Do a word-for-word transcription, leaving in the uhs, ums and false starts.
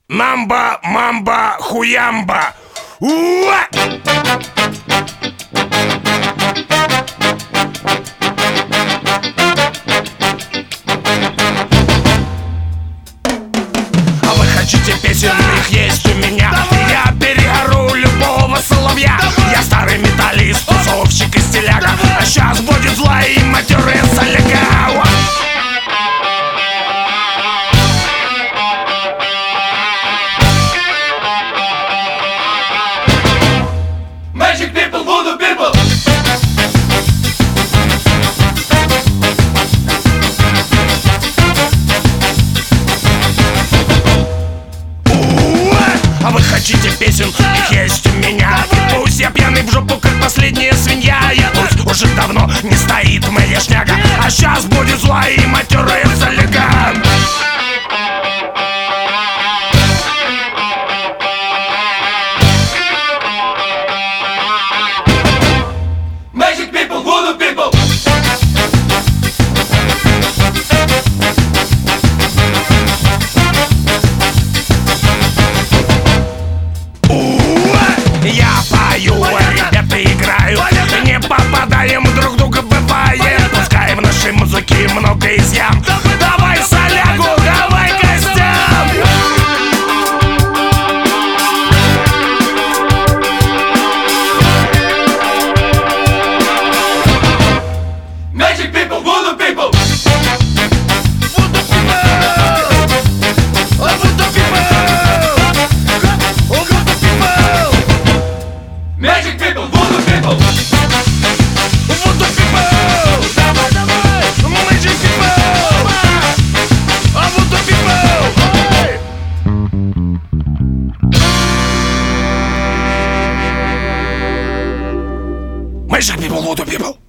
Намба, мамба, хуямба. Уа! А вы хотите песен, их есть у меня. Я переору любого соловья. Я старый металлист, тусовщик и стиляга. А сейчас будет зла и матерый соляга. Magic people, voodoo people. А вы хотите песен, их есть у меня. И пусть я пьяный в жопу, как последняя свинья. И пусть уже давно не стоит моя шняга. А сейчас будет зла и матерая соляга. Magic people, voodoo people. Я пою, ребята играют, не попадаем друг друга, бывает. Пускай в нашей музыке много изъян. Давай солягу, давай костям. Magic people, voodoo people. Magic people, voodoo people. Voodoo people. Давай, давай. Magic people. А voodoo people. Magic people, voodoo people.